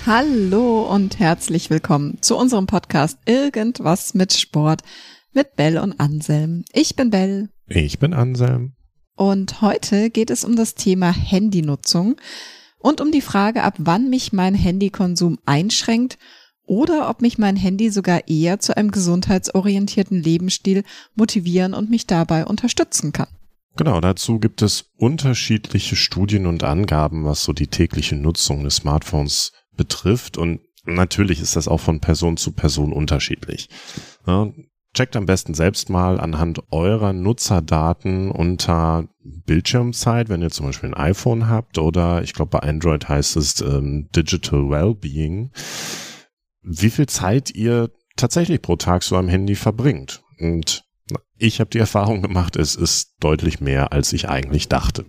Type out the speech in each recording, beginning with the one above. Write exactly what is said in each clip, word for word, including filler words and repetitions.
Hallo und herzlich willkommen zu unserem Podcast Irgendwas mit Sport mit Bell und Anselm. Ich bin Bell. Ich bin Anselm. Und heute geht es um das Thema Handynutzung und um die Frage, ab wann mich mein Handykonsum einschränkt oder ob mich mein Handy sogar eher zu einem gesundheitsorientierten Lebensstil motivieren und mich dabei unterstützen kann. Genau, dazu gibt es unterschiedliche Studien und Angaben, was so die tägliche Nutzung des Smartphones betrifft, und natürlich ist das auch von Person zu Person unterschiedlich. Ja, checkt am besten selbst mal anhand eurer Nutzerdaten unter Bildschirmzeit, wenn ihr zum Beispiel ein iPhone habt, oder ich glaube bei Android heißt es ähm, Digital Wellbeing, wie viel Zeit ihr tatsächlich pro Tag so am Handy verbringt. Und ich habe die Erfahrung gemacht, es ist deutlich mehr, als ich eigentlich dachte.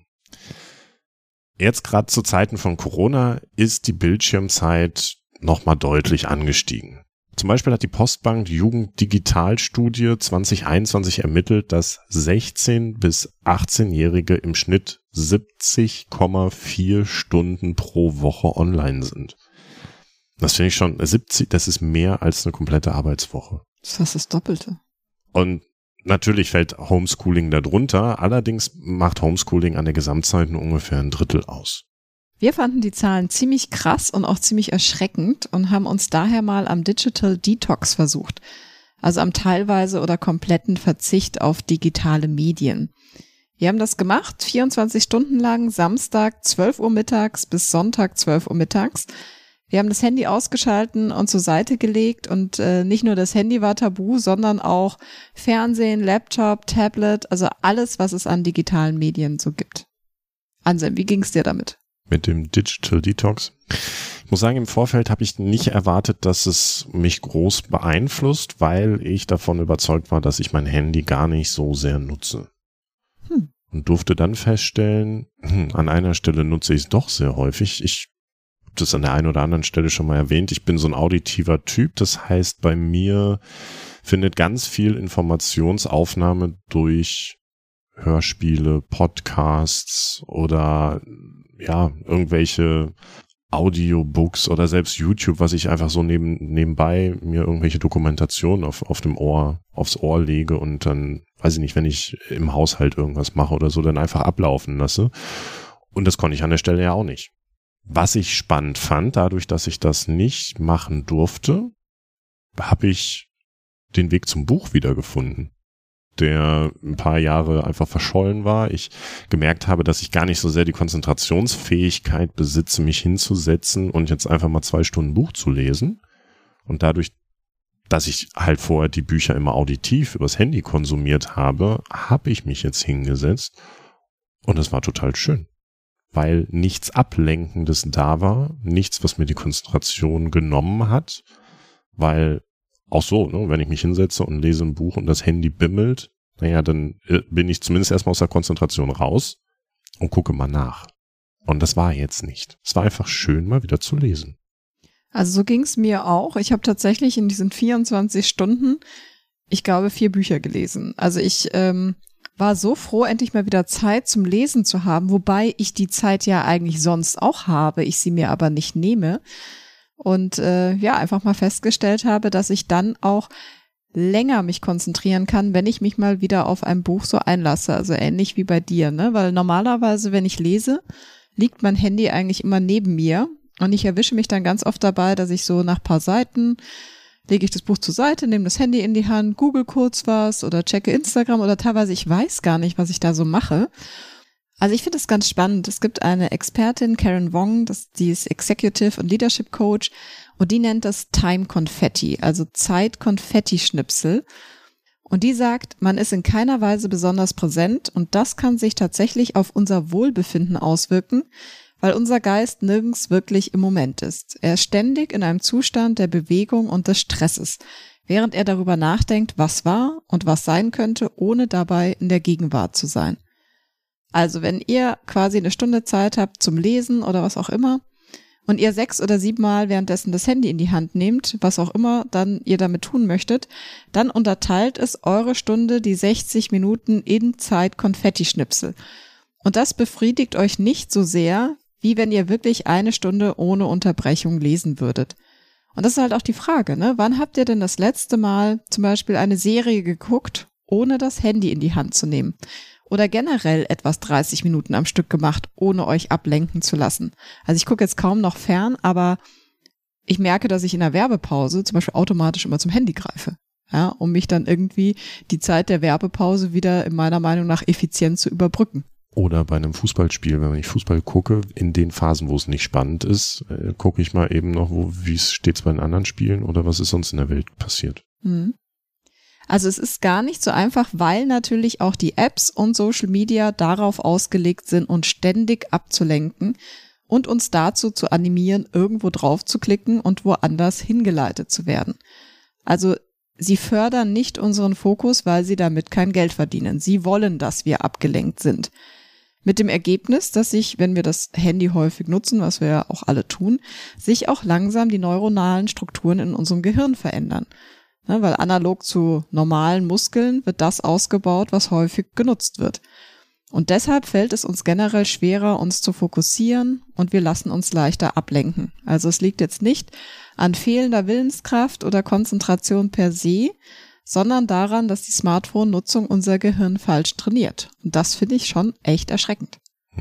Jetzt gerade zu Zeiten von Corona ist die Bildschirmzeit nochmal deutlich angestiegen. Zum Beispiel hat die Postbank Jugenddigitalstudie zwanzig einundzwanzig ermittelt, dass sechzehn- bis achtzehnjährige im Schnitt siebzig Komma vier Stunden pro Woche online sind. Das finde ich schon, siebzig, das ist mehr als eine komplette Arbeitswoche. Das ist fast das Doppelte. Und natürlich fällt Homeschooling darunter, allerdings macht Homeschooling an der Gesamtzeit nur ungefähr ein Drittel aus. Wir fanden die Zahlen ziemlich krass und auch ziemlich erschreckend und haben uns daher mal am Digital Detox versucht, also am teilweise oder kompletten Verzicht auf digitale Medien. Wir haben das gemacht, vierundzwanzig Stunden lang, Samstag zwölf Uhr mittags bis Sonntag zwölf Uhr mittags. Wir haben das Handy ausgeschalten und zur Seite gelegt und äh, nicht nur das Handy war tabu, sondern auch Fernsehen, Laptop, Tablet, also alles, was es an digitalen Medien so gibt. Anselm, wie ging es dir damit? Mit dem Digital Detox? Ich muss sagen, im Vorfeld habe ich nicht erwartet, dass es mich groß beeinflusst, weil ich davon überzeugt war, dass ich mein Handy gar nicht so sehr nutze. Hm. Und durfte dann feststellen, hm, an einer Stelle nutze ich es doch sehr häufig. Ich das an der einen oder anderen Stelle schon mal erwähnt. Ich bin so ein auditiver Typ. Das heißt, bei mir findet ganz viel Informationsaufnahme durch Hörspiele, Podcasts oder ja, irgendwelche Audiobooks oder selbst YouTube, was ich einfach so neben, nebenbei mir irgendwelche Dokumentationen auf, auf dem Ohr, aufs Ohr lege und dann, weiß ich nicht, wenn ich im Haushalt irgendwas mache oder so, dann einfach ablaufen lasse. Und das konnte ich an der Stelle ja auch nicht. Was ich spannend fand, dadurch, dass ich das nicht machen durfte, habe ich den Weg zum Buch wiedergefunden, der ein paar Jahre einfach verschollen war. Ich gemerkt habe, dass ich gar nicht so sehr die Konzentrationsfähigkeit besitze, mich hinzusetzen und jetzt einfach mal zwei Stunden Buch zu lesen. Und dadurch, dass ich halt vorher die Bücher immer auditiv übers Handy konsumiert habe, habe ich mich jetzt hingesetzt und es war total schön. Weil nichts Ablenkendes da war, nichts, was mir die Konzentration genommen hat, weil auch so, ne, wenn ich mich hinsetze und lese ein Buch und das Handy bimmelt, naja, dann bin ich zumindest erstmal aus der Konzentration raus und gucke mal nach. Und das war jetzt nicht. Es war einfach schön, mal wieder zu lesen. Also so ging es mir auch. Ich habe tatsächlich in diesen vierundzwanzig Stunden, ich glaube, vier Bücher gelesen. Also ich ähm, war so froh, endlich mal wieder Zeit zum Lesen zu haben, wobei ich die Zeit ja eigentlich sonst auch habe, ich sie mir aber nicht nehme. Und äh, ja, einfach mal festgestellt habe, dass ich dann auch länger mich konzentrieren kann, wenn ich mich mal wieder auf ein Buch so einlasse. Also ähnlich wie bei dir, ne? Weil normalerweise, wenn ich lese, liegt mein Handy eigentlich immer neben mir und ich erwische mich dann ganz oft dabei, dass ich so nach paar Seiten lege ich das Buch zur Seite, nehme das Handy in die Hand, google kurz was oder checke Instagram oder teilweise ich weiß gar nicht, was ich da so mache. Also ich finde das ganz spannend. Es gibt eine Expertin, Karen Wong, das, die ist Executive und Leadership Coach und die nennt das Time Confetti, also Zeit-Konfetti-Schnipsel. Und die sagt, man ist in keiner Weise besonders präsent und das kann sich tatsächlich auf unser Wohlbefinden auswirken, weil unser Geist nirgends wirklich im Moment ist. Er ist ständig in einem Zustand der Bewegung und des Stresses, während er darüber nachdenkt, was war und was sein könnte, ohne dabei in der Gegenwart zu sein. Also wenn ihr quasi eine Stunde Zeit habt zum Lesen oder was auch immer und ihr sechs oder sieben Mal währenddessen das Handy in die Hand nehmt, was auch immer dann ihr damit tun möchtet, dann unterteilt es eure Stunde, die sechzig Minuten in Zeit-Konfetti-Schnipsel. Und das befriedigt euch nicht so sehr, wie wenn ihr wirklich eine Stunde ohne Unterbrechung lesen würdet. Und das ist halt auch die Frage, ne? Wann habt ihr denn das letzte Mal zum Beispiel eine Serie geguckt, ohne das Handy in die Hand zu nehmen? Oder generell etwas dreißig Minuten am Stück gemacht, ohne euch ablenken zu lassen? Also ich gucke jetzt kaum noch fern, aber ich merke, dass ich in der Werbepause zum Beispiel automatisch immer zum Handy greife, ja, um mich dann irgendwie die Zeit der Werbepause wieder in meiner Meinung nach effizient zu überbrücken. Oder bei einem Fußballspiel, wenn ich Fußball gucke, in den Phasen, wo es nicht spannend ist, äh, gucke ich mal eben noch, wo, wie es steht bei den anderen Spielen oder was ist sonst in der Welt passiert. Mhm. Also es ist gar nicht so einfach, weil natürlich auch die Apps und Social Media darauf ausgelegt sind, uns ständig abzulenken und uns dazu zu animieren, irgendwo drauf zu klicken und woanders hingeleitet zu werden. Also sie fördern nicht unseren Fokus, weil sie damit kein Geld verdienen. Sie wollen, dass wir abgelenkt sind. Mit dem Ergebnis, dass sich, wenn wir das Handy häufig nutzen, was wir ja auch alle tun, sich auch langsam die neuronalen Strukturen in unserem Gehirn verändern. Ne, weil analog zu normalen Muskeln wird das ausgebaut, was häufig genutzt wird. Und deshalb fällt es uns generell schwerer, uns zu fokussieren und wir lassen uns leichter ablenken. Also es liegt jetzt nicht an fehlender Willenskraft oder Konzentration per se, sondern daran, dass die Smartphone-Nutzung unser Gehirn falsch trainiert. Und das finde ich schon echt erschreckend.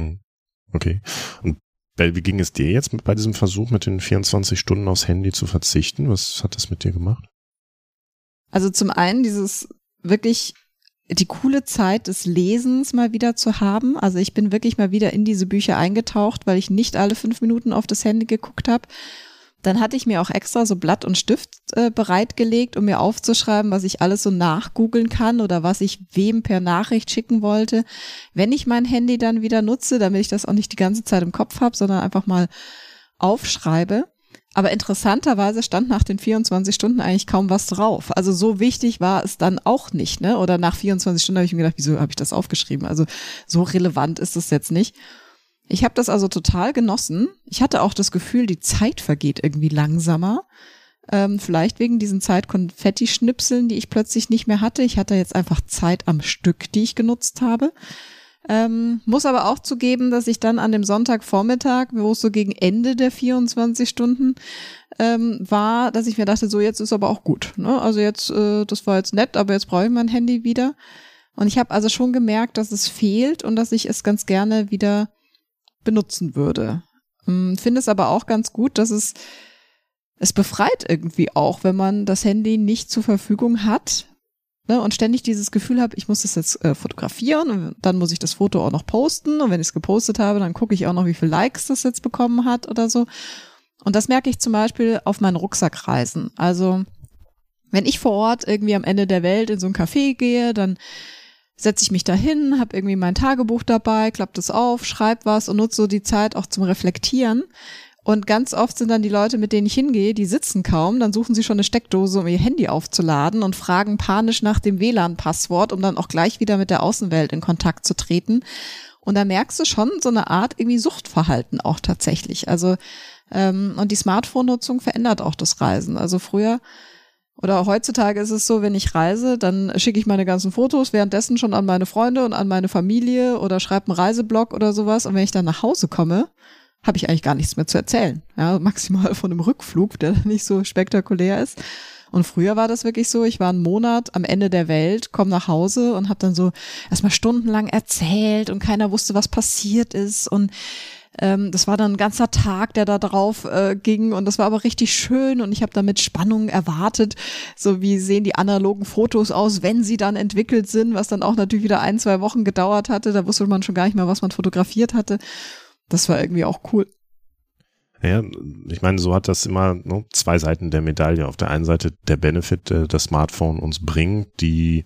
Okay. Und wie ging es dir jetzt bei diesem Versuch, mit den vierundzwanzig Stunden aufs Handy zu verzichten? Was hat das mit dir gemacht? Also zum einen dieses wirklich die coole Zeit des Lesens mal wieder zu haben. Also ich bin wirklich mal wieder in diese Bücher eingetaucht, weil ich nicht alle fünf Minuten auf das Handy geguckt habe. Dann hatte ich mir auch extra so Blatt und Stift äh, bereitgelegt, um mir aufzuschreiben, was ich alles so nachgoogeln kann oder was ich wem per Nachricht schicken wollte, wenn ich mein Handy dann wieder nutze, damit ich das auch nicht die ganze Zeit im Kopf habe, sondern einfach mal aufschreibe. Aber interessanterweise stand nach den vierundzwanzig Stunden eigentlich kaum was drauf. Also so wichtig war es dann auch nicht, ne? Oder nach vierundzwanzig Stunden habe ich mir gedacht, wieso habe ich das aufgeschrieben? Also so relevant ist es jetzt nicht. Ich habe das also total genossen. Ich hatte auch das Gefühl, die Zeit vergeht irgendwie langsamer. Ähm, vielleicht wegen diesen Zeit-Konfetti-Schnipseln, die ich plötzlich nicht mehr hatte. Ich hatte jetzt einfach Zeit am Stück, die ich genutzt habe. Ähm, muss aber auch zugeben, dass ich dann an dem Sonntagvormittag, wo es so gegen Ende der vierundzwanzig Stunden ähm, war, dass ich mir dachte, so jetzt ist aber auch gut. Ne? Also jetzt, äh, das war jetzt nett, aber jetzt brauche ich mein Handy wieder. Und ich habe also schon gemerkt, dass es fehlt und dass ich es ganz gerne wieder benutzen würde. Ähm, finde es aber auch ganz gut, dass es es befreit irgendwie auch, wenn man das Handy nicht zur Verfügung hat. Und ständig dieses Gefühl habe, ich muss das jetzt äh, fotografieren und dann muss ich das Foto auch noch posten und wenn ich es gepostet habe, dann gucke ich auch noch, wie viele Likes das jetzt bekommen hat oder so. Und das merke ich zum Beispiel auf meinen Rucksackreisen. Also wenn ich vor Ort irgendwie am Ende der Welt in so ein Café gehe, dann setze ich mich da hin, habe irgendwie mein Tagebuch dabei, klappe das auf, schreibe was und nutze so die Zeit auch zum Reflektieren. Und ganz oft sind dann die Leute, mit denen ich hingehe, die sitzen kaum, dann suchen sie schon eine Steckdose, um ihr Handy aufzuladen und fragen panisch nach dem W L A N-Passwort, um dann auch gleich wieder mit der Außenwelt in Kontakt zu treten. Und da merkst du schon so eine Art irgendwie Suchtverhalten auch tatsächlich. Also ähm, und die Smartphone-Nutzung verändert auch das Reisen. Also früher oder heutzutage ist es so, wenn ich reise, dann schicke ich meine ganzen Fotos währenddessen schon an meine Freunde und an meine Familie oder schreibe einen Reiseblog oder sowas. Und wenn ich dann nach Hause komme, habe ich eigentlich gar nichts mehr zu erzählen. Ja, maximal von einem Rückflug, der nicht so spektakulär ist. Und früher war das wirklich so, ich war einen Monat am Ende der Welt, komme nach Hause und habe dann so erstmal stundenlang erzählt und keiner wusste, was passiert ist. Und ähm, das war dann ein ganzer Tag, der da drauf äh, ging und das war aber richtig schön und ich habe da mit Spannung erwartet, so wie sehen die analogen Fotos aus, wenn sie dann entwickelt sind, was dann auch natürlich wieder ein, zwei Wochen gedauert hatte. Da wusste man schon gar nicht mehr, was man fotografiert hatte. Das war irgendwie auch cool. Ja, ich meine, so hat das immer ne, zwei Seiten der Medaille. Auf der einen Seite der Benefit, der das Smartphone uns bringt, die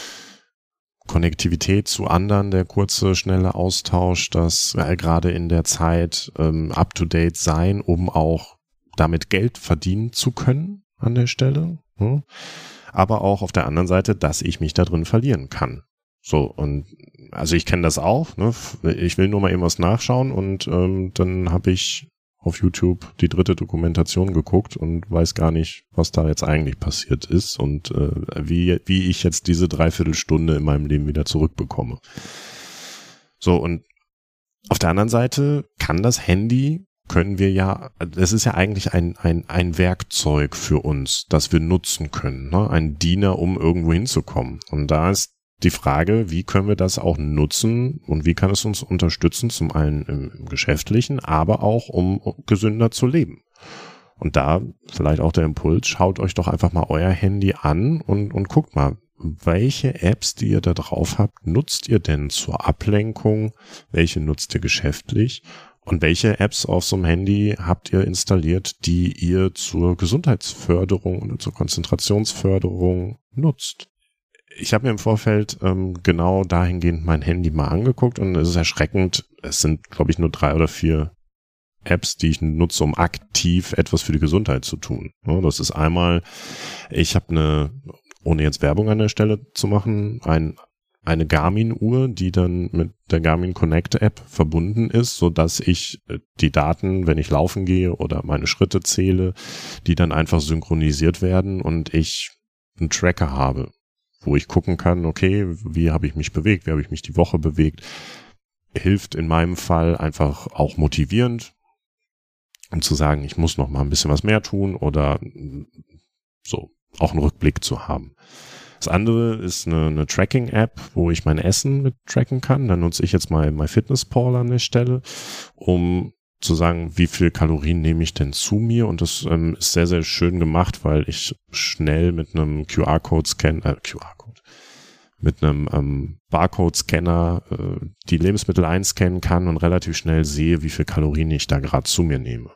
Konnektivität zu anderen, der kurze, schnelle Austausch, das ja, gerade in der Zeit ähm, up-to-date sein, um auch damit Geld verdienen zu können an der Stelle. Ne? Aber auch auf der anderen Seite, dass ich mich da drin verlieren kann. So, und also ich kenne das auch, ne? Ich will nur mal eben was nachschauen und ähm, dann habe ich auf YouTube die dritte Dokumentation geguckt und weiß gar nicht, was da jetzt eigentlich passiert ist und äh, wie wie ich jetzt diese Dreiviertelstunde in meinem Leben wieder zurückbekomme. So, und auf der anderen Seite kann das Handy, können wir ja, es ist ja eigentlich ein, ein, ein Werkzeug für uns, das wir nutzen können, ne? Ein Diener, um irgendwo hinzukommen. Und da ist die Frage, wie können wir das auch nutzen und wie kann es uns unterstützen, zum einen im, im Geschäftlichen, aber auch um gesünder zu leben. Und da vielleicht auch der Impuls, schaut euch doch einfach mal euer Handy an und, und guckt mal, welche Apps, die ihr da drauf habt, nutzt ihr denn zur Ablenkung, welche nutzt ihr geschäftlich? Und welche Apps auf so einem Handy habt ihr installiert, die ihr zur Gesundheitsförderung oder zur Konzentrationsförderung nutzt? Ich habe mir im Vorfeld ähm, genau dahingehend mein Handy mal angeguckt und es ist erschreckend. Es sind, glaube ich, nur drei oder vier Apps, die ich nutze, um aktiv etwas für die Gesundheit zu tun. Ja, das ist einmal, ich habe eine, ohne jetzt Werbung an der Stelle zu machen, ein eine Garmin-Uhr, die dann mit der Garmin Connect-App verbunden ist, so dass ich die Daten, wenn ich laufen gehe oder meine Schritte zähle, die dann einfach synchronisiert werden und ich einen Tracker habe, wo ich gucken kann, okay, wie habe ich mich bewegt, wie habe ich mich die Woche bewegt, hilft in meinem Fall einfach auch motivierend, um zu sagen, ich muss noch mal ein bisschen was mehr tun oder so auch einen Rückblick zu haben. Das andere ist eine, eine Tracking-App, wo ich mein Essen mit tracken kann. Da nutze ich jetzt mal MyFitnessPal an der Stelle, um zu sagen, wie viel Kalorien nehme ich denn zu mir. Und das ähm, ist sehr, sehr schön gemacht, weil ich schnell mit einem Q R-Code-Scan, äh, Q R-Code, mit einem ähm, Barcode-Scanner äh, die Lebensmittel einscannen kann und relativ schnell sehe, wie viel Kalorien ich da gerade zu mir nehme.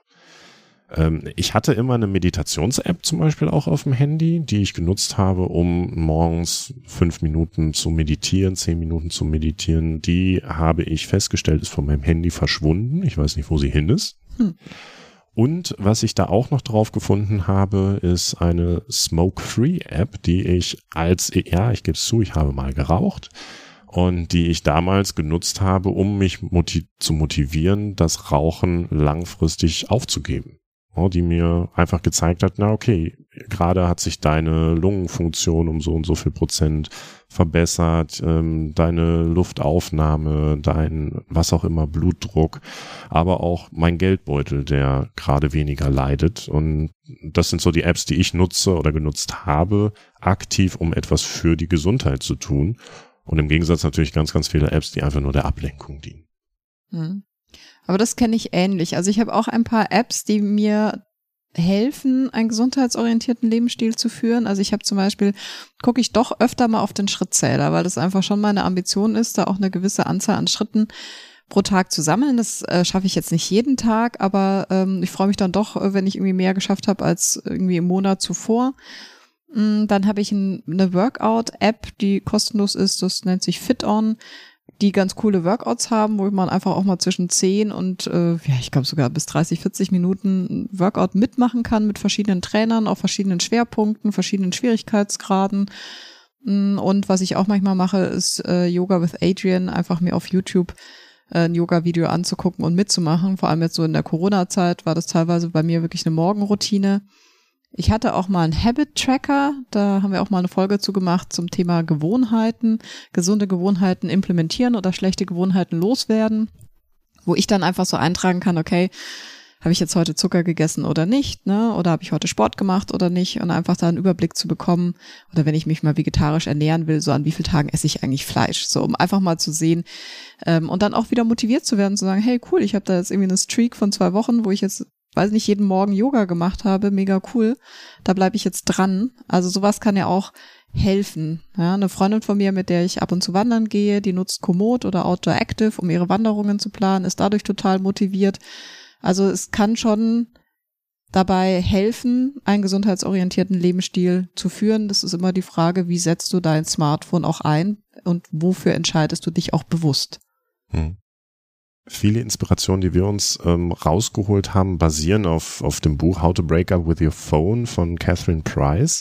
Ich hatte immer eine Meditations-App zum Beispiel auch auf dem Handy, die ich genutzt habe, um morgens fünf Minuten zu meditieren, zehn Minuten zu meditieren. Die habe ich festgestellt, ist von meinem Handy verschwunden. Ich weiß nicht, wo sie hin ist. Hm. Und was ich da auch noch drauf gefunden habe, ist eine Smoke-Free-App, die ich als, ja, ich gebe es zu, ich habe mal geraucht. Und die ich damals genutzt habe, um mich motiv- zu motivieren, das Rauchen langfristig aufzugeben. Die mir einfach gezeigt hat, na okay, gerade hat sich deine Lungenfunktion um so und so viel Prozent verbessert, ähm, deine Luftaufnahme, dein was auch immer, Blutdruck, aber auch mein Geldbeutel, der gerade weniger leidet. Und das sind so die Apps, die ich nutze oder genutzt habe, aktiv, um etwas für die Gesundheit zu tun. Und im Gegensatz natürlich ganz, ganz viele Apps, die einfach nur der Ablenkung dienen. Hm. Aber das kenne ich ähnlich. Also ich habe auch ein paar Apps, die mir helfen, einen gesundheitsorientierten Lebensstil zu führen. Also ich habe zum Beispiel, gucke ich doch öfter mal auf den Schrittzähler, weil das einfach schon meine Ambition ist, da auch eine gewisse Anzahl an Schritten pro Tag zu sammeln. Das äh, schaffe ich jetzt nicht jeden Tag, aber ähm, ich freue mich dann doch, wenn ich irgendwie mehr geschafft habe als irgendwie im Monat zuvor. Dann habe ich ein, eine Workout-App, die kostenlos ist, das nennt sich FitOn, die ganz coole Workouts haben, wo man einfach auch mal zwischen zehn und, äh, ja, ich glaube sogar bis dreißig, vierzig Minuten Workout mitmachen kann mit verschiedenen Trainern auf verschiedenen Schwerpunkten, verschiedenen Schwierigkeitsgraden. Und was ich auch manchmal mache, ist äh, Yoga with Adriene, einfach mir auf YouTube äh, ein Yoga-Video anzugucken und mitzumachen. Vor allem jetzt so in der Corona-Zeit war das teilweise bei mir wirklich eine Morgenroutine. Ich hatte auch mal einen Habit-Tracker, da haben wir auch mal eine Folge zu gemacht zum Thema Gewohnheiten, gesunde Gewohnheiten implementieren oder schlechte Gewohnheiten loswerden, wo ich dann einfach so eintragen kann, okay, habe ich jetzt heute Zucker gegessen oder nicht, ne? Oder habe ich heute Sport gemacht oder nicht? Und einfach da einen Überblick zu bekommen. Oder wenn ich mich mal vegetarisch ernähren will, so an wie vielen Tagen esse ich eigentlich Fleisch? So, um einfach mal zu sehen ähm, und dann auch wieder motiviert zu werden, zu sagen, hey, cool, ich habe da jetzt irgendwie eine Streak von zwei Wochen, wo ich jetzt weiß nicht, jeden Morgen Yoga gemacht habe, mega cool, da bleibe ich jetzt dran. Also sowas kann ja auch helfen. Ja, eine Freundin von mir, mit der ich ab und zu wandern gehe, die nutzt Komoot oder Outdoor Active, um ihre Wanderungen zu planen, ist dadurch total motiviert. Also es kann schon dabei helfen, einen gesundheitsorientierten Lebensstil zu führen. Das ist immer die Frage, wie setzt du dein Smartphone auch ein und wofür entscheidest du dich auch bewusst? Hm. Viele Inspirationen, die wir uns ähm, rausgeholt haben, basieren auf, auf dem Buch How to Break Up with Your Phone von Catherine Price.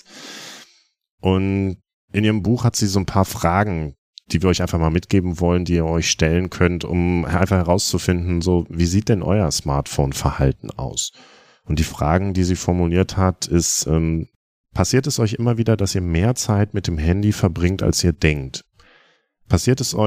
Und in ihrem Buch hat sie so ein paar Fragen, die wir euch einfach mal mitgeben wollen, die ihr euch stellen könnt, um einfach herauszufinden, so, wie sieht denn euer Smartphone-Verhalten aus? Und die Fragen, die sie formuliert hat, ist, ähm, passiert es euch immer wieder, dass ihr mehr Zeit mit dem Handy verbringt, als ihr denkt? Passiert es euch,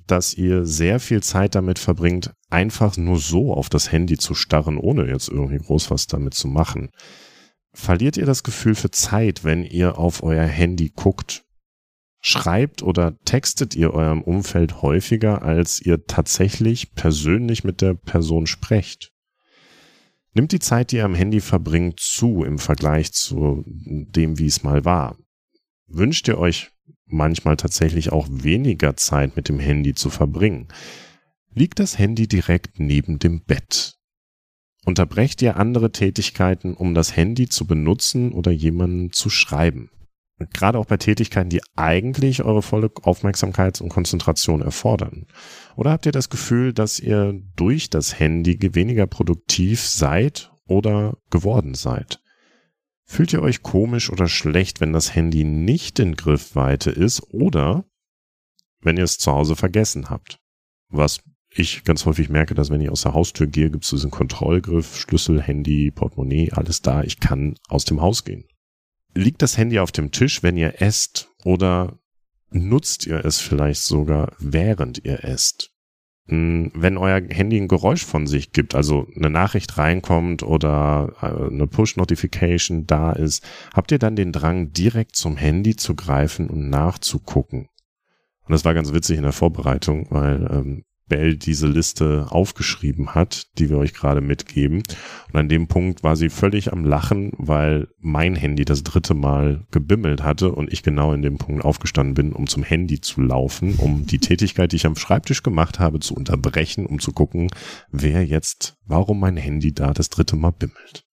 dass ihr sehr viel Zeit damit verbringt, einfach nur so auf das Handy zu starren, ohne jetzt irgendwie groß was damit zu machen. Verliert ihr das Gefühl für Zeit, wenn ihr auf euer Handy guckt? Schreibt oder textet ihr eurem Umfeld häufiger, als ihr tatsächlich persönlich mit der Person sprecht? Nimmt die Zeit, die ihr am Handy verbringt, zu im Vergleich zu dem, wie es mal war? Wünscht ihr euch manchmal tatsächlich auch weniger Zeit mit dem Handy zu verbringen? Liegt das Handy direkt neben dem Bett? Unterbrecht ihr andere Tätigkeiten, um das Handy zu benutzen oder jemandem zu schreiben? Gerade auch bei Tätigkeiten, die eigentlich eure volle Aufmerksamkeit und Konzentration erfordern. Oder habt ihr das Gefühl, dass ihr durch das Handy weniger produktiv seid oder geworden seid? Fühlt ihr euch komisch oder schlecht, wenn das Handy nicht in Griffweite ist oder wenn ihr es zu Hause vergessen habt? Was ich ganz häufig merke, dass wenn ich aus der Haustür gehe, gibt es diesen Kontrollgriff, Schlüssel, Handy, Portemonnaie, alles da. Ich kann aus dem Haus gehen. Liegt das Handy auf dem Tisch, wenn ihr esst, oder nutzt ihr es vielleicht sogar, während ihr esst? Wenn euer Handy ein Geräusch von sich gibt, also eine Nachricht reinkommt oder eine Push-Notification da ist, habt ihr dann den Drang, direkt zum Handy zu greifen und nachzugucken? Und das war ganz witzig in der Vorbereitung, weil ähm, Bell diese Liste aufgeschrieben hat, die wir euch gerade mitgeben. Und an dem Punkt war sie völlig am Lachen, weil mein Handy das dritte Mal gebimmelt hatte und ich genau in dem Punkt aufgestanden bin, um zum Handy zu laufen, um die Tätigkeit, die ich am Schreibtisch gemacht habe, zu unterbrechen, um zu gucken, wer jetzt, warum mein Handy da das dritte Mal bimmelt.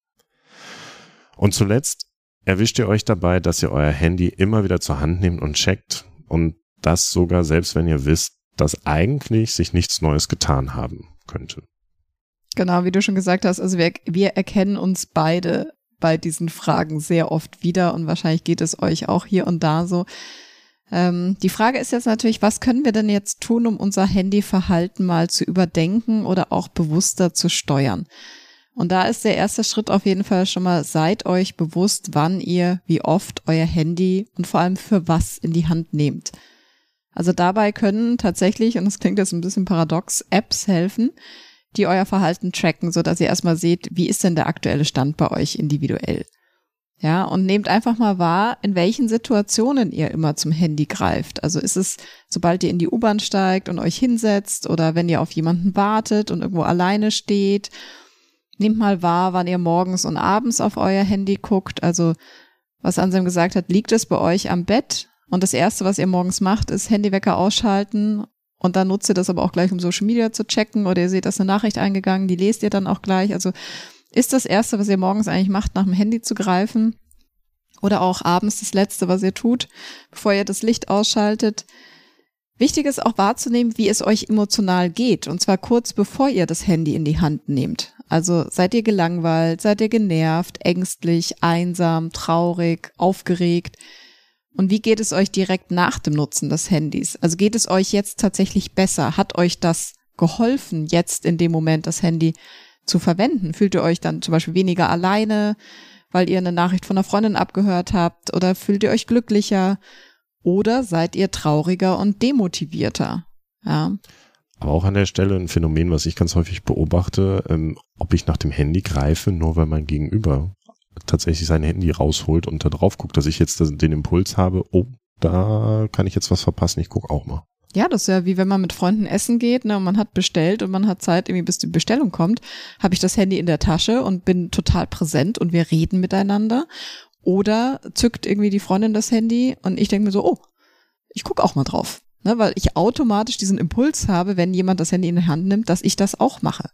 Und zuletzt erwischt ihr euch dabei, dass ihr euer Handy immer wieder zur Hand nehmt und checkt, und das sogar selbst, wenn ihr wisst, dass eigentlich sich nichts Neues getan haben könnte. Genau, wie du schon gesagt hast, also wir, wir erkennen uns beide bei diesen Fragen sehr oft wieder und wahrscheinlich geht es euch auch hier und da so. Ähm, die Frage ist jetzt natürlich, was können wir denn jetzt tun, um unser Handyverhalten mal zu überdenken oder auch bewusster zu steuern? Und da ist der erste Schritt auf jeden Fall schon mal, seid euch bewusst, wann ihr, wie oft euer Handy und vor allem für was in die Hand nehmt. Also dabei können tatsächlich, und das klingt jetzt ein bisschen paradox, Apps helfen, die euer Verhalten tracken, sodass ihr erstmal seht, wie ist denn der aktuelle Stand bei euch individuell. Ja, und nehmt einfach mal wahr, in welchen Situationen ihr immer zum Handy greift. Also ist es, sobald ihr in die U-Bahn steigt und euch hinsetzt oder wenn ihr auf jemanden wartet und irgendwo alleine steht. Nehmt mal wahr, wann ihr morgens und abends auf euer Handy guckt. Also was Anselm gesagt hat, liegt es bei euch am Bett? Und das Erste, was ihr morgens macht, ist Handywecker ausschalten und dann nutzt ihr das aber auch gleich, um Social Media zu checken, oder ihr seht, da ist eine Nachricht eingegangen, die lest ihr dann auch gleich. Also ist das Erste, was ihr morgens eigentlich macht, nach dem Handy zu greifen oder auch abends das Letzte, was ihr tut, bevor ihr das Licht ausschaltet. Wichtig ist auch wahrzunehmen, wie es euch emotional geht, und zwar kurz bevor ihr das Handy in die Hand nehmt. Also seid ihr gelangweilt, seid ihr genervt, ängstlich, einsam, traurig, aufgeregt? Und wie geht es euch direkt nach dem Nutzen des Handys? Also geht es euch jetzt tatsächlich besser? Hat euch das geholfen, jetzt in dem Moment das Handy zu verwenden? Fühlt ihr euch dann zum Beispiel weniger alleine, weil ihr eine Nachricht von einer Freundin abgehört habt? Oder fühlt ihr euch glücklicher? Oder seid ihr trauriger und demotivierter? Ja. Aber auch an der Stelle ein Phänomen, was ich ganz häufig beobachte, ähm, ob ich nach dem Handy greife, nur weil mein Gegenüber tatsächlich sein Handy rausholt und da drauf guckt, dass ich jetzt den Impuls habe, oh, da kann ich jetzt was verpassen, ich gucke auch mal. Ja, das ist ja wie wenn man mit Freunden essen geht, ne, und man hat bestellt und man hat Zeit, irgendwie bis die Bestellung kommt, habe ich das Handy in der Tasche und bin total präsent und wir reden miteinander. Oder zückt irgendwie die Freundin das Handy und ich denke mir so, oh, ich gucke auch mal drauf. Ne, weil ich automatisch diesen Impuls habe, wenn jemand das Handy in die Hand nimmt, dass ich das auch mache.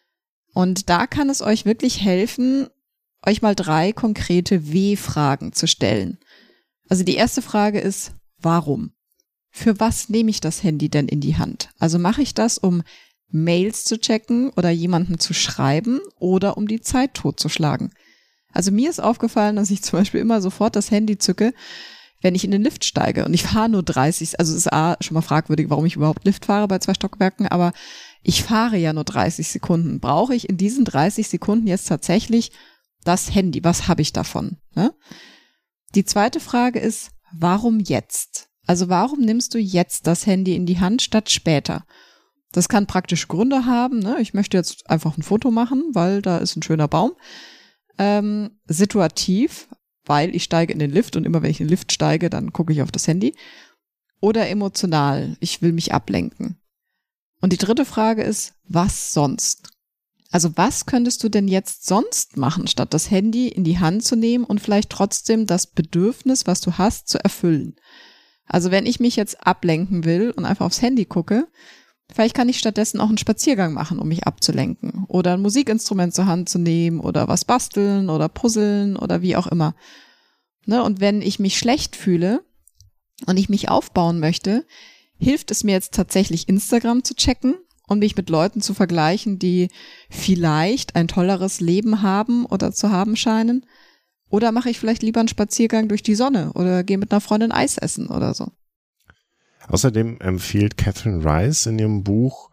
Und da kann es euch wirklich helfen, euch mal drei konkrete W-Fragen zu stellen. Also die erste Frage ist, warum? Für was nehme ich das Handy denn in die Hand? Also mache ich das, um Mails zu checken oder jemandem zu schreiben oder um die Zeit totzuschlagen? Also mir ist aufgefallen, dass ich zum Beispiel immer sofort das Handy zücke, wenn ich in den Lift steige. Und ich fahre nur dreißig, also es ist A, schon mal fragwürdig, warum ich überhaupt Lift fahre bei zwei Stockwerken, aber ich fahre ja nur dreißig Sekunden. Brauche ich in diesen dreißig Sekunden jetzt tatsächlich das Handy? Was habe ich davon? Ne? Die zweite Frage ist, warum jetzt? Also warum nimmst du jetzt das Handy in die Hand statt später? Das kann praktische Gründe haben, ne? Ich möchte jetzt einfach ein Foto machen, weil da ist ein schöner Baum. Ähm, situativ, weil ich steige in den Lift und immer wenn ich in den Lift steige, dann gucke ich auf das Handy. Oder emotional, ich will mich ablenken. Und die dritte Frage ist, was sonst? Also was könntest du denn jetzt sonst machen, statt das Handy in die Hand zu nehmen und vielleicht trotzdem das Bedürfnis, was du hast, zu erfüllen? Also wenn ich mich jetzt ablenken will und einfach aufs Handy gucke, vielleicht kann ich stattdessen auch einen Spaziergang machen, um mich abzulenken. Oder ein Musikinstrument zur Hand zu nehmen oder was basteln oder puzzeln oder wie auch immer. Ne? Und wenn ich mich schlecht fühle und ich mich aufbauen möchte, hilft es mir jetzt tatsächlich Instagram zu checken und mich mit Leuten zu vergleichen, die vielleicht ein tolleres Leben haben oder zu haben scheinen. Oder mache ich vielleicht lieber einen Spaziergang durch die Sonne oder gehe mit einer Freundin Eis essen oder so. Außerdem empfiehlt Catherine Rice in ihrem Buch,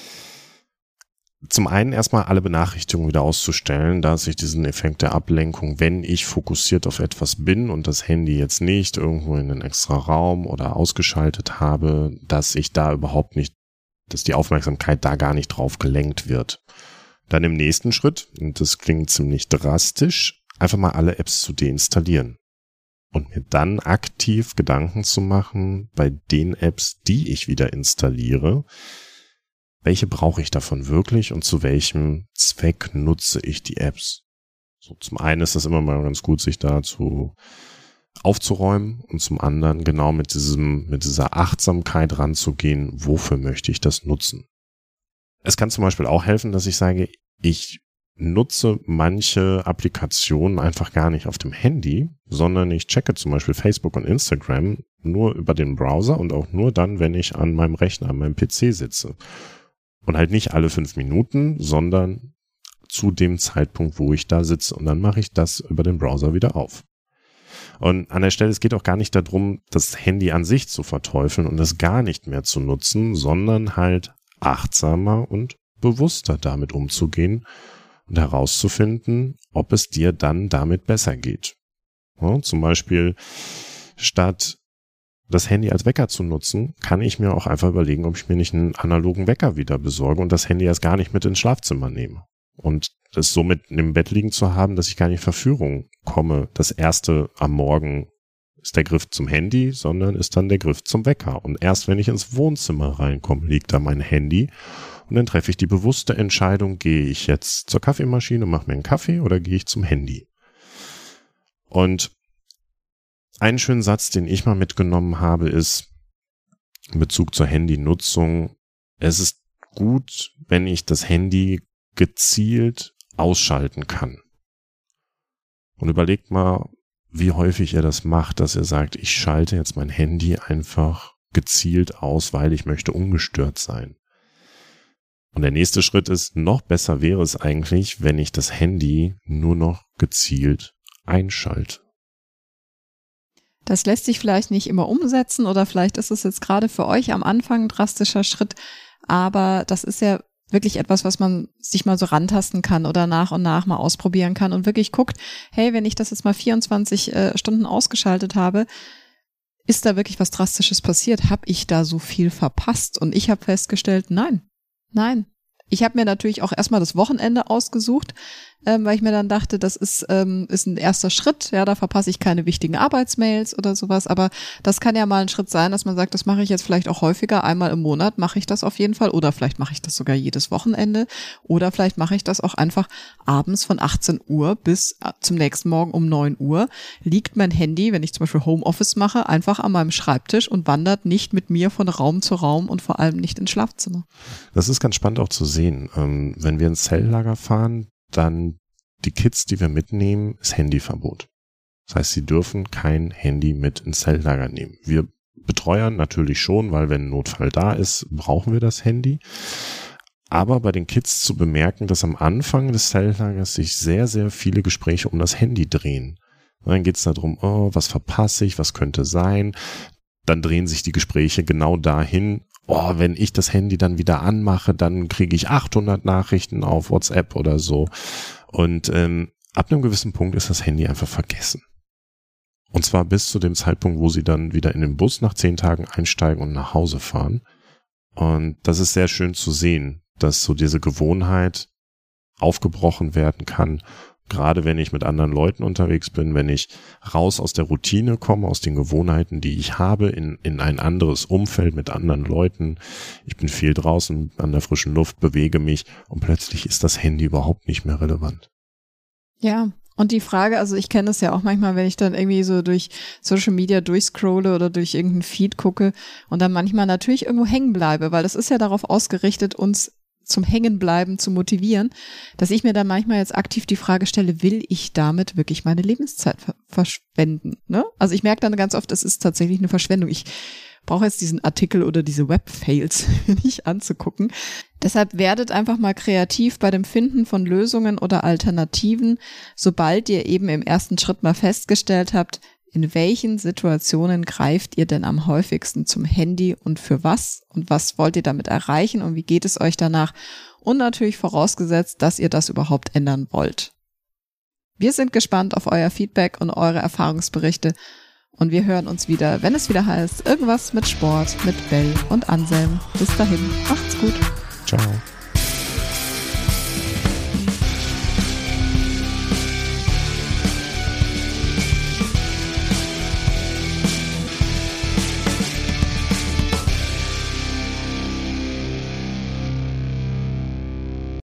zum einen erstmal alle Benachrichtigungen wieder auszustellen, da es sich diesen Effekt der Ablenkung, wenn ich fokussiert auf etwas bin und das Handy jetzt nicht irgendwo in einen extra Raum oder ausgeschaltet habe, dass ich da überhaupt nicht, dass die Aufmerksamkeit da gar nicht drauf gelenkt wird. Dann im nächsten Schritt, und das klingt ziemlich drastisch, einfach mal alle Apps zu deinstallieren. Und mir dann aktiv Gedanken zu machen bei den Apps, die ich wieder installiere, welche brauche ich davon wirklich und zu welchem Zweck nutze ich die Apps? So, zum einen ist das immer mal ganz gut, sich dazu aufzuräumen und zum anderen genau mit diesem, mit dieser Achtsamkeit ranzugehen, wofür möchte ich das nutzen? Es kann zum Beispiel auch helfen, dass ich sage, ich nutze manche Applikationen einfach gar nicht auf dem Handy, sondern ich checke zum Beispiel Facebook und Instagram nur über den Browser und auch nur dann, wenn ich an meinem Rechner, an meinem P C sitze. Und halt nicht alle fünf Minuten, sondern zu dem Zeitpunkt, wo ich da sitze. Und dann mache ich das über den Browser wieder auf. Und an der Stelle, es geht auch gar nicht darum, das Handy an sich zu verteufeln und es gar nicht mehr zu nutzen, sondern halt achtsamer und bewusster damit umzugehen und herauszufinden, ob es dir dann damit besser geht. Ja, zum Beispiel statt das Handy als Wecker zu nutzen, kann ich mir auch einfach überlegen, ob ich mir nicht einen analogen Wecker wieder besorge und das Handy erst gar nicht mit ins Schlafzimmer nehme. Und es somit im Bett liegen zu haben, dass ich gar nicht in Verführung komme. Das erste am Morgen ist der Griff zum Handy, sondern ist dann der Griff zum Wecker. Und erst wenn ich ins Wohnzimmer reinkomme, liegt da mein Handy und dann treffe ich die bewusste Entscheidung, gehe ich jetzt zur Kaffeemaschine, mache mir einen Kaffee oder gehe ich zum Handy. Und einen schönen Satz, den ich mal mitgenommen habe, ist in Bezug zur Handynutzung: Es ist gut, wenn ich das Handy gezielt ausschalten kann. Und überlegt mal, wie häufig ihr das macht, dass ihr sagt, ich schalte jetzt mein Handy einfach gezielt aus, weil ich möchte ungestört sein. Und der nächste Schritt ist, noch besser wäre es eigentlich, wenn ich das Handy nur noch gezielt einschalte. Das lässt sich vielleicht nicht immer umsetzen oder vielleicht ist es jetzt gerade für euch am Anfang ein drastischer Schritt, aber das ist ja wirklich etwas, was man sich mal so rantasten kann oder nach und nach mal ausprobieren kann und wirklich guckt, hey, wenn ich das jetzt mal vierundzwanzig äh, Stunden ausgeschaltet habe, ist da wirklich was Drastisches passiert? Habe ich da so viel verpasst? Und ich habe festgestellt, nein, nein. Ich habe mir natürlich auch erstmal das Wochenende ausgesucht, ähm, weil ich mir dann dachte, das ist ähm, ist ein erster Schritt, ja, da verpasse ich keine wichtigen Arbeitsmails oder sowas, aber das kann ja mal ein Schritt sein, dass man sagt, das mache ich jetzt vielleicht auch häufiger, einmal im Monat mache ich das auf jeden Fall oder vielleicht mache ich das sogar jedes Wochenende oder vielleicht mache ich das auch einfach abends von achtzehn Uhr bis zum nächsten Morgen um neun Uhr liegt mein Handy, wenn ich zum Beispiel Homeoffice mache, einfach an meinem Schreibtisch und wandert nicht mit mir von Raum zu Raum und vor allem nicht ins Schlafzimmer. Das ist ganz spannend auch zu sehen. Ähm, wenn wir ins Zelllager fahren, dann die Kids, die wir mitnehmen, ist Handyverbot. Das heißt, sie dürfen kein Handy mit ins Zelllager nehmen. Wir Betreuern natürlich schon, weil wenn ein Notfall da ist, brauchen wir das Handy. Aber bei den Kids zu bemerken, dass am Anfang des Zelllagers sich sehr, sehr viele Gespräche um das Handy drehen. Und dann geht es darum, oh, was verpasse ich, was könnte sein. Dann drehen sich die Gespräche genau dahin, oh, wenn ich das Handy dann wieder anmache, dann kriege ich achthundert Nachrichten auf WhatsApp oder so. Und ähm, ab einem gewissen Punkt ist das Handy einfach vergessen. Und zwar bis zu dem Zeitpunkt, wo sie dann wieder in den Bus nach zehn Tagen einsteigen und nach Hause fahren. Und das ist sehr schön zu sehen, dass so diese Gewohnheit aufgebrochen werden kann. Gerade wenn ich mit anderen Leuten unterwegs bin, wenn ich raus aus der Routine komme, aus den Gewohnheiten, die ich habe, in, in ein anderes Umfeld mit anderen Leuten. Ich bin viel draußen an der frischen Luft, bewege mich und plötzlich ist das Handy überhaupt nicht mehr relevant. Ja, und die Frage, also ich kenne das ja auch manchmal, wenn ich dann irgendwie so durch Social Media durchscrolle oder durch irgendeinen Feed gucke und dann manchmal natürlich irgendwo hängen bleibe, weil das ist ja darauf ausgerichtet, uns zum Hängenbleiben zu motivieren, dass ich mir dann manchmal jetzt aktiv die Frage stelle, will ich damit wirklich meine Lebenszeit ver- verschwenden? Ne? Also ich merke dann ganz oft, es ist tatsächlich eine Verschwendung. Ich brauche jetzt diesen Artikel oder diese Web-Fails nicht anzugucken. Deshalb werdet einfach mal kreativ bei dem Finden von Lösungen oder Alternativen, sobald ihr eben im ersten Schritt mal festgestellt habt, in welchen Situationen greift ihr denn am häufigsten zum Handy und für was? Und was wollt ihr damit erreichen und wie geht es euch danach? Und natürlich vorausgesetzt, dass ihr das überhaupt ändern wollt. Wir sind gespannt auf euer Feedback und eure Erfahrungsberichte und wir hören uns wieder, wenn es wieder heißt, irgendwas mit Sport, mit Bell und Anselm. Bis dahin, macht's gut. Ciao.